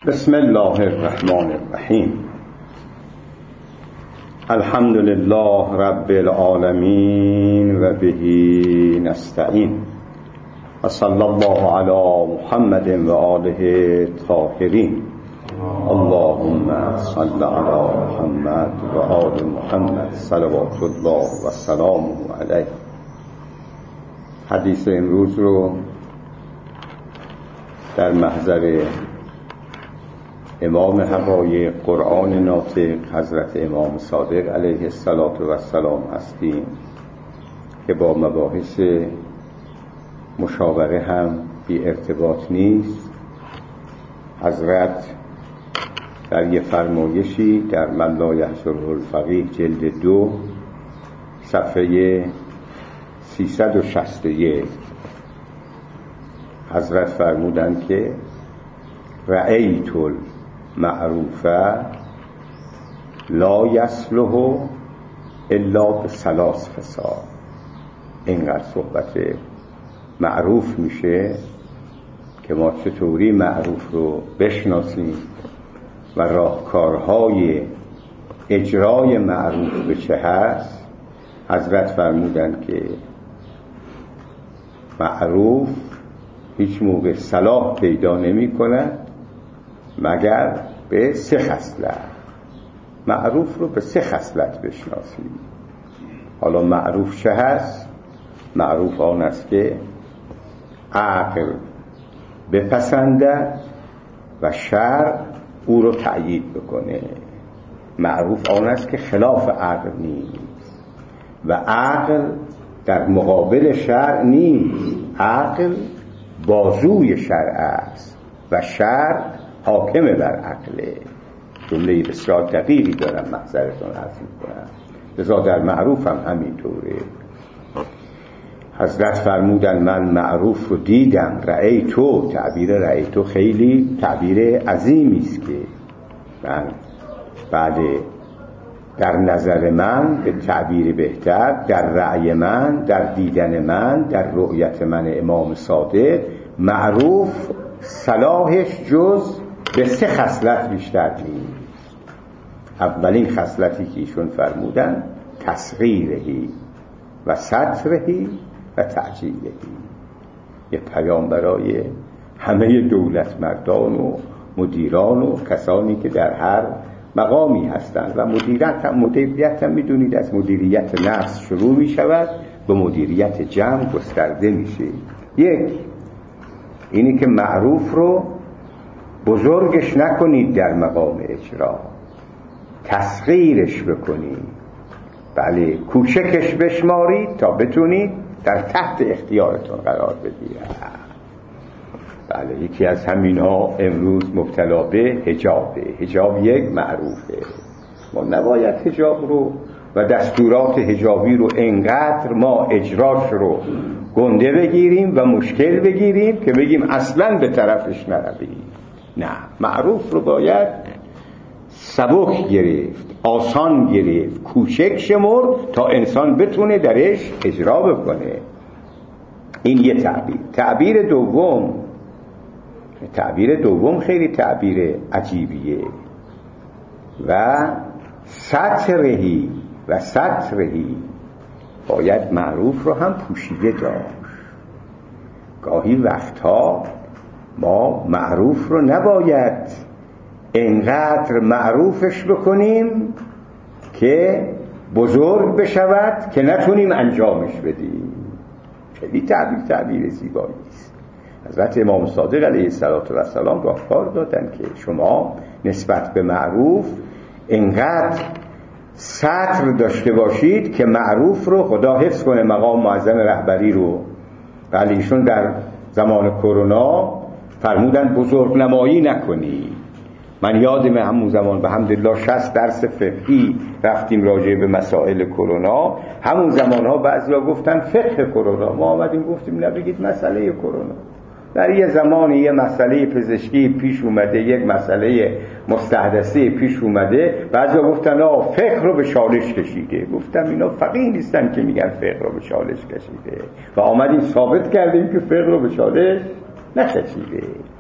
بسم الله الرحمن الرحیم. الحمد لله رب العالمین و به نستعین و صلی الله علی محمد و آله الطاهرین. اللهم صل علی محمد و آل محمد صلوات الله و سلامه علیه. حدیث امروز رو در محضر امام حقایق قرآن ناطق حضرت امام صادق علیه السلام هستیم که با مباحث مشاوره هم بی ارتباط نیست. حضرت در یه فرمایشی در من لا یحصره الفقیه جلد 2 صفحه 361 حضرت فرمودند که رأیت المعروف لا یصلح الا بثلاث خصال. اینقدر صحبت معروف میشه که ما چطوری معروف رو بشناسیم و راهکارهای اجرای معروف به چه هست. حضرت فرمودند که معروف هیچ موقع صلاح پیدا نمی کند مگر به 3 خصلت. معروف رو به 3 خصلت بشناسیم. حالا معروف چه هست؟ معروف آن است که عقل بپسندد و شرع او رو تأیید بکنه. معروف آن است که خلاف عقل نیست و عقل در مقابل شرع نیست. عقل بازوی شرع است و شرع حاکم بر عقله. جمله بسیار دقیقی دارم محضرتون عرض می‌کنم. لذا در معروف هم همینطوره. حضرت فرمودن من معروف رو دیدم. رأیتو، تعبیر رأیتو خیلی تعبیر عظیمی است که من بله در نظر من، به تعبیر بهتر در رأی من، در دیدن من، در رؤیت من امام صادق، معروف صلاحش جز به 3 خصلت بیشتر نیست. اولین خصلتی که ایشون فرمودن تصغیرهی و سترهی و تعجیلهی. یه پیام برای همه دولت مردان و مدیران و کسانی که در هر مقامی هستند. و مدیریت هم میدونید از مدیریت نفس شروع می شود به مدیریت جمع گسترده میشه. یک اینی که معروف رو بزرگش نکنید در مقام اجرا، تصغیرش بکنید. بله کوچکش بشمارید تا بتونید در تحت اختیارتون قرار بدید. بله یکی از همین ها امروز مبتلا به حجابه. حجاب یک معروفه. ما نباید حجاب رو و دستورات حجابی رو انقدر ما اجراش رو گنده بگیریم و مشکل بگیریم که بگیم اصلاً به طرفش نروید. نه، معروف رو باید سبک گرفت، آسان گرفت، کوچک شمرد تا انسان بتونه درش اجرا بکنه. این یه تعبیر دوم خیلی تعبیر عجیبیه. و سترهی باید معروف رو هم پوشیده داشت. گاهی وقتها ما معروف رو نباید انقدر معروفش بکنیم که بزرگ بشود که نتونیم انجامش بدیم. خیلی تعبیر زیبایی است. حضرت امام صادق علیه السلام راهکار دادن که شما نسبت به معروف انقدر ستر داشته باشید که معروف رو خدا حفظ کنه مقام معظم رهبری رو. ولی ایشون در زمان کرونا فرمودن بزرگ نمایی نکنی. من یادم همون زمان به حمدالله 60 درس فقهی رفتیم راجع به مسائل کرونا. همون زمان ها بعضیا گفتن فقه کرونا. ما آمدیم گفتیم نبگید مسئله کرونا. در یه زمانی یه مسئله پزشکی پیش اومده، یک مسئله مستحدثه پیش اومده، بعضیا گفتن فقه رو به چالش کشیده. گفتم اینا فقیه نیستن که میگن فقه رو به چالش کشیده و آمدیم ثابت کردیم که فقه رو به چالش نکشیده.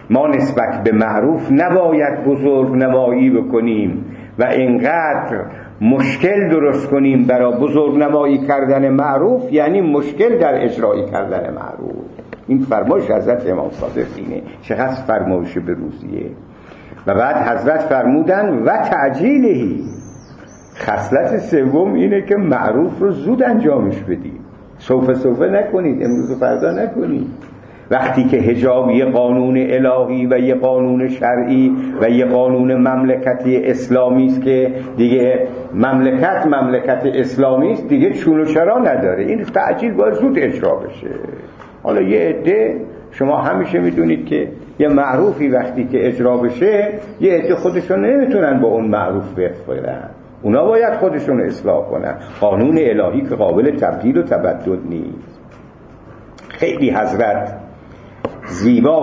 ما نسبت به معروف نباید بزرگ نمایی بکنیم و اینقدر مشکل درست کنیم برای بزرگ نمایی کردن معروف، یعنی مشکل در اجرایی کردن معروف. این فرمایش حضرت امام صادق اینه. چقدر فرمایش به روزیه. و بعد حضرت فرمودن و تعجیلهی، خصلت سوم اینه که معروف رو زود انجامش بدید، سوف نکنید، امروز و فردا نکنید. وقتی که حجاب یه قانون الهی و یه قانون شرعی و یه قانون مملکتی اسلامی است که دیگه مملکت اسلامی است، دیگه چون و چرا نداره، این تعجیل باید زود اجرا بشه. حالا یه عده، شما همیشه میدونید که یه معروفی وقتی که اجرا بشه، یه عده خودشون نمیتونن با اون معروف بخورن، اونا باید خودشون اصلاح کنن. قانون الهی که قابل تبدیل و تبدل نیست. خیلی حضرت زیبا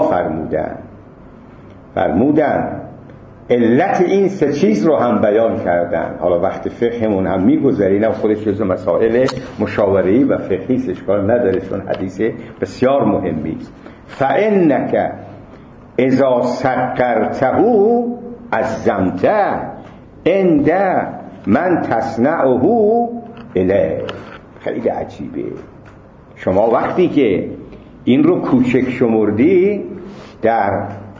فرمودن علت این سه چیز رو هم بیان کردن. حالا وقت فقهمون هم میگذاریم، خودش جزو مسائل مشاوره‌ای و فقهی اشکال نداره، چون حدیث بسیار مهمی است. فإنک اذا سکرته عظمته عند من تصنعه الیه. خیلی عجیبه. شما وقتی که این رو کوچک شمردی، در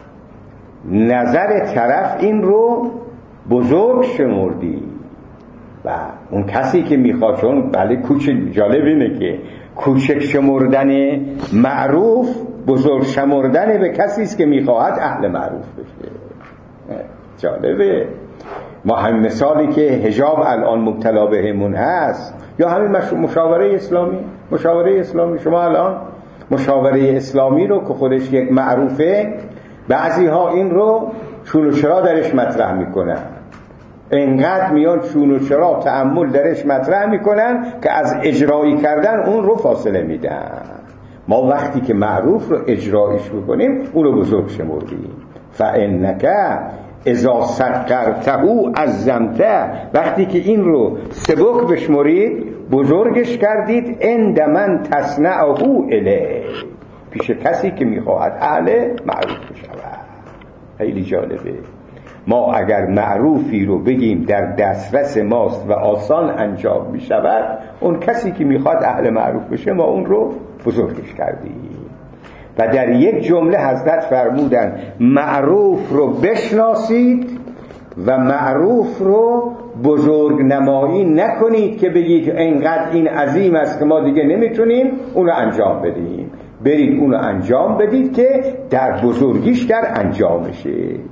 نظر طرف این رو بزرگ شمردی. و اون کسی که میخواد، چون بله کوچک، جالب اینه که کوچک شمردن معروف بزرگ شمردن به کسی است که میخواهد اهل معروف بشه. جالبه. ما همین مثالی که حجاب الان مبتلا بهمون هست، یا همین مشاوره اسلامی، شما الان مشاوره اسلامی رو که خودش یک معروفه، بعضی ها این رو چون و چرا درش مطرح میکنن، انقدر میان چون و چرا تأمل درش مطرح میکنن که از اجرایی کردن اون رو فاصله میدن. ما وقتی که معروف رو اجرایش بکنیم، اون رو بزرگ شمردیم. فإنک اذا سکرته عظمته، وقتی که این رو سبک بشمرید، بزرگش کردید، عند من تصنعه الیه، پیش کسی که میخواهد اهل معروف بشود. خیلی جالبه. ما اگر معروفی رو بگیم در دسترس ماست و آسان انجام میشود، اون کسی که میخواد اهل معروف بشه، ما اون رو بزرگش کردیم. و در یک جمله حضرت فرمودن معروف رو بشناسید و معروف رو بزرگ نمایی نکنید که بگید اینقدر این عظیم است که ما دیگه نمیتونیم اون رو انجام بدیم. برید اون رو انجام بدید که در بزرگیش در انجامشه.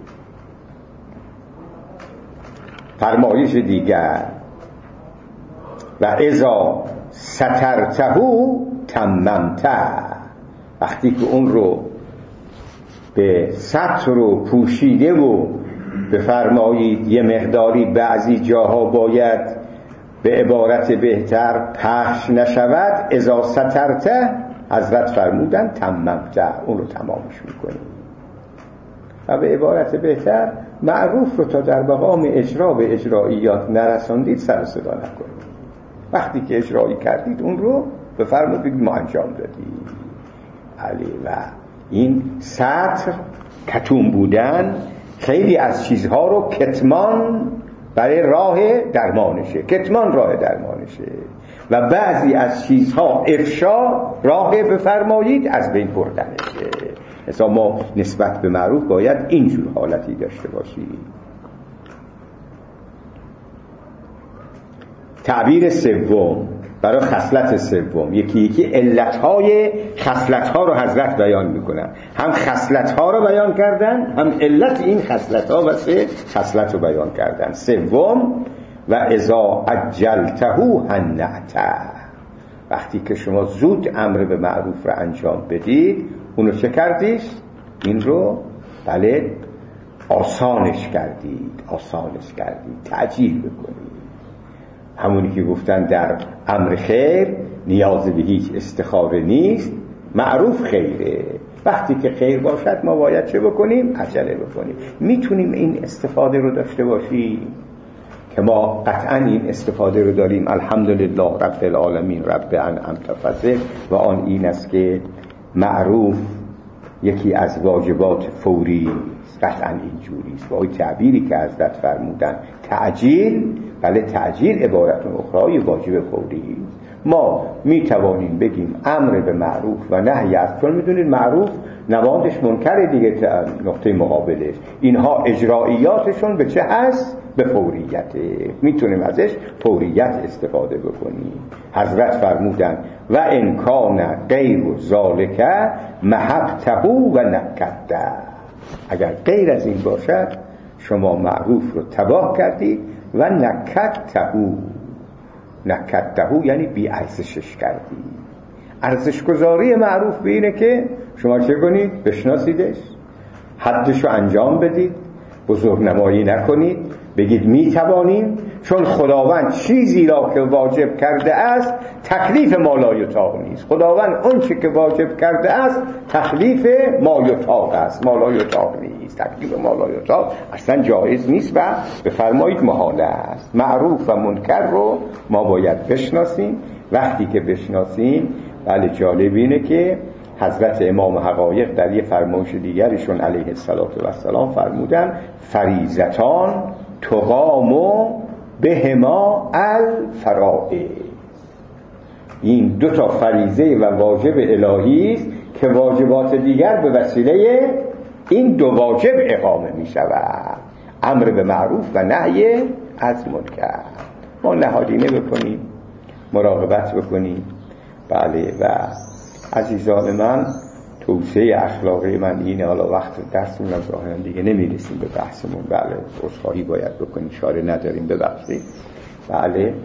فرمایش دیگر و اذا سترته تممته، وقتی که اون رو به ستر و پوشیده و بفرمایید یه مقداری بعضی جاها باید به عبارت بهتر پخش نشود، اذا سترته حضرت فرمودن تممته، اون رو تمامش میکنیم. و به عبارت بهتر معروف رو تا در مقام اجرا به اجراییات نرساندید، سر و صدا نکنید. وقتی که اجرایی کردید اون رو بفرمایید بگید ما انجام دادیم. علی. و این ستر، کتوم بودن، خیلی از چیزها رو کتمان برای راه درمانشه، کتمان راه درمانشه، و بعضی از چیزها افشا راه بفرمایید از بین بردنشه. مثلا ما نسبت به معروف باید اینجور حالتی داشته باشیم. تعبیر سوم برای خصلت سوم، یکی علتهای خصلتها رو حضرت بیان میکنن. هم خصلتها رو بیان کردن، هم علت این خصلتها و سه خصلت رو بیان کردن. سوم و اذا عجلته هنعته، وقتی که شما زود امر به معروف رو انجام بدید، اونو چه کردید؟ این رو بله آسانش کردید، تعجیل بکنید. همونی که گفتن در امر خیر نیاز به هیچ استخاره نیست، معروف خیره. وقتی که خیر باشد ما باید چه بکنیم؟ عجله بکنیم. میتونیم این استفاده رو داشته باشیم که ما قطعا این استفاده رو داریم. الحمدلله رب العالمین، رب انعمت فضل. و آن این است که معروف یکی از واجبات فوری است. قطعا اینجوری است. با این تعبیری که حضرت فرمودن تعجیل، بله تعجیل عبارت اخرای واجب فوری. ما می توانیم بگیم امر به معروف و نهی از، چون میدونید معروف نوادش منکر دیگه، نقطه مقابلش اینها اجراییاتشون به چه هست؟ به فوریته. میتونیم ازش فوریت استفاده بکنیم. حضرت فرمودن و ان کان غیر ذالک محقته و نکته، اگر غیر از این باشد شما معروف رو تباه کردید و نکته یعنی بی ارزشش کردید. ارزش گذاری معروف به اینه که شما چه کنید؟ بشناسیدش، حدشو انجام بدید، بزرگ نمایی نکنید، بگید می توانیم، چون خداوند چیزی را که واجب کرده است تکلیف ما لا یطاق نیست. خداوند اون چی که واجب کرده است تکلیف ما یطاق است، ما لا یطاق نیست. تکلیف ما لا یطاق اصلا جایز نیست و بفرمایید محاله است. معروف و منکر رو ما باید بشناسیم. وقتی که بشناسیم، بله جالب اینه که حضرت امام حقایق در یه فرمایش دیگرشون علیه السلام فرمودن فریضتان تقام بهما الفرائض. این دو تا فریضه و واجب الهی است که واجبات دیگر به وسیله این دو واجب اقامه می شود. امر به معروف و نهی از منکر. ما نهادینه بکنیم، مراقبت بکنیم. بله و عزیزان من، توسعه اخلاقی من اینه. حالا وقت درسمون از ظاهرا دیگه نمیرسیم به بحثمون. بله عذرخواهی باید بکنیم، اشاره نداریم، ببخشید. بله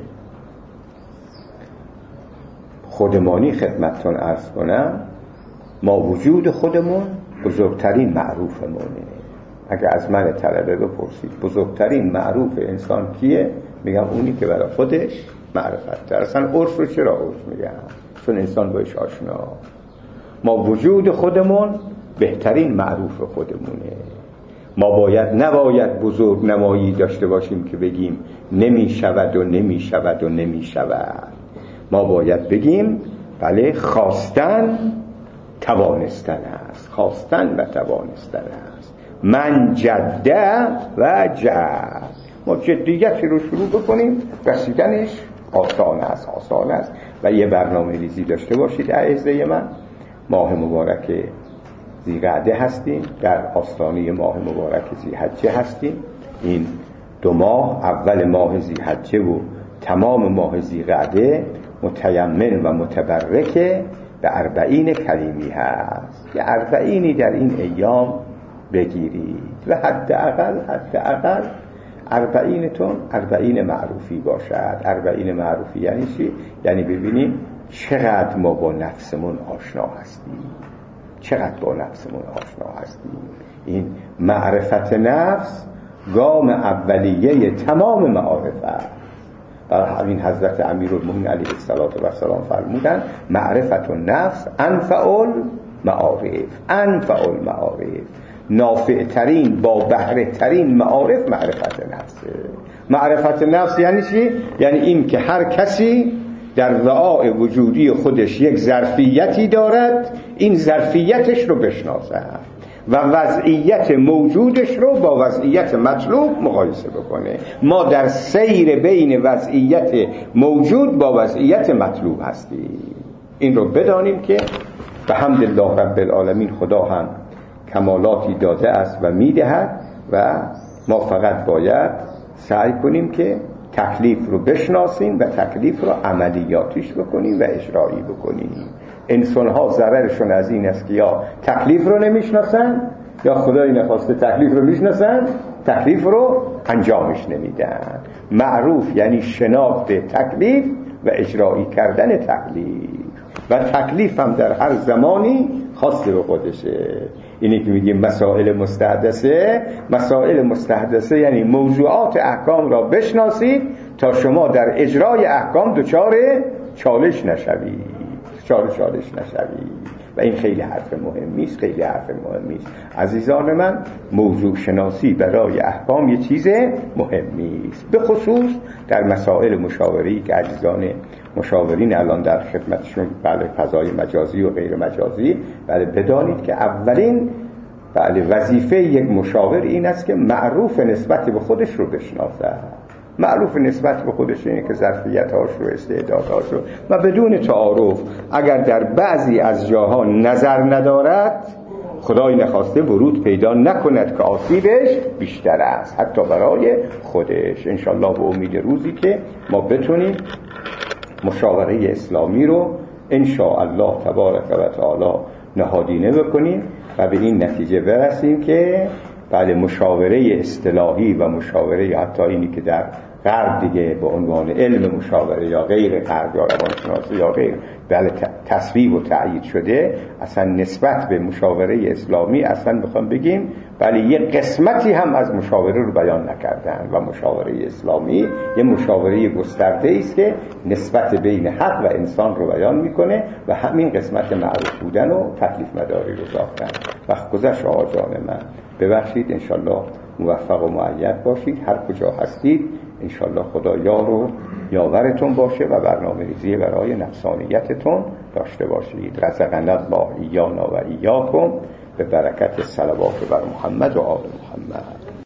خودمانی خدمتتون عرض کنم، ما وجود خودمون بزرگترین معروفمونه. اگر از من طلبه بپرسید بزرگترین معروف انسان کیه، میگم اونی که برای خودش معرفت داره. اصلا عرف رو چرا عرف میگم؟ چون انسان باش آشنا. ما وجود خودمون بهترین معروف خودمونه. ما نباید بزرگ نمایی داشته باشیم که بگیم نمی شود و نمی شود و نمی شود. ما باید بگیم بله خواستن توانستن است، خواستن و توانستن است. من جده و جد، ما جدیتی رو شروع بکنیم، رسیدنش آسان است. و یه برنامه ریزی داشته باشید. اعزای من، ماه مبارک ذی‌قعده هستیم، در آستانه ماه مبارک ذی‌حجه هستیم. این 2 ماه، اول ماه ذی‌حجه و تمام ماه ذی‌قعده متیمن و متبرک به 40 کریمی هست. یه 40 در این ایام بگیرید و حداقل 40تون 40 معروفی باشد. 40 معروفی یعنی چی؟ یعنی ببینیم چقدر ما با نفسمون آشنا هستیم. این معرفت نفس گام اولیه تمام معارف است. برای همین حضرت امیرالمومنین علیه السلام فرمودن معرفت النفس انفع المعارف. نافع ترین با بهره ترین معارف معرفت نفسه. معرفت نفس یعنی چی؟ یعنی این که هر کسی در وعاء وجودی خودش یک ظرفیتی دارد، این ظرفیتش رو بشناسد و وضعیت موجودش رو با وضعیت مطلوب مقایسه بکنه. ما در سیر بین وضعیت موجود با وضعیت مطلوب هستیم. این رو بدانیم که به حمد الله رب العالمین خدا هم کمالاتی داده است و میدهد و ما فقط باید سعی کنیم که تکلیف رو بشناسیم و تکلیف رو عملیاتیش بکنیم و اجرایی بکنیم. انسان ها ضررشون از این است که یا تکلیف رو نمیشناسن یا خدای نخواسته تکلیف رو میشناسن، تکلیف رو انجامش نمیدن. معروف یعنی شناخت تکلیف و اجرایی کردن تکلیف، و تکلیف هم در هر زمانی خاص به خودشه. اینی که میگیم مسائل مستحدثه یعنی موضوعات احکام را بشناسید تا شما در اجرای احکام دچار چالش نشوید. و این خیلی حرف مهمی است. عزیزان من، موضوع شناسی برای احکام یه چیز مهمی است، به خصوص در مسائل مشاوره‌ای که عزیزان مشاورین الان در خدمتشون، بله فضای مجازی و غیر مجازی، بله بدانید که اولین بله وظیفه یک مشاور این است که معروف نسبت به خودش رو بشناسه. معروف نسبت به خودش اینه که ظرفیت‌هاش رو، استعدادهاش رو، و بدون تعارف اگر در بعضی از جاها نظر ندارد، خدای نخواسته ورود پیدا نکند که آسیبش بیشتر است حتی برای خودش. انشالله به امید روزی که ما بتونیم مشاوره اسلامی رو انشاءالله تبارک و تعالی نهادینه بکنیم و به این نتیجه برسیم که بله مشاوره اصطلاحی و مشاوره حتی اینی که در غرب دیگه به عنوان علم مشاوره یا غیر غرب یا روانشناسی یا غیر بله تصویب و تأیید شده، اصلا نسبت به مشاوره اسلامی اصلا بخوام بگیم بله یه قسمتی هم از مشاوره رو بیان نکردن و مشاوره اسلامی یه مشاوره گسترده است که نسبت بین حق و انسان رو بیان میکنه و همین قسمت معروف بودن و تکلیف مداری رو ساختن. وقت گذشت آقا جان من، ببخشید. انشالله موفق و مؤید باشید هر کجا هستید. انشالله خدا یار و یاورتون باشه و برنامه‌ریزی برای نفسانیتتون داشته باشید. رزقنا الله ایانا و ایاکم به برکت صلوات بر محمد و آل محمد.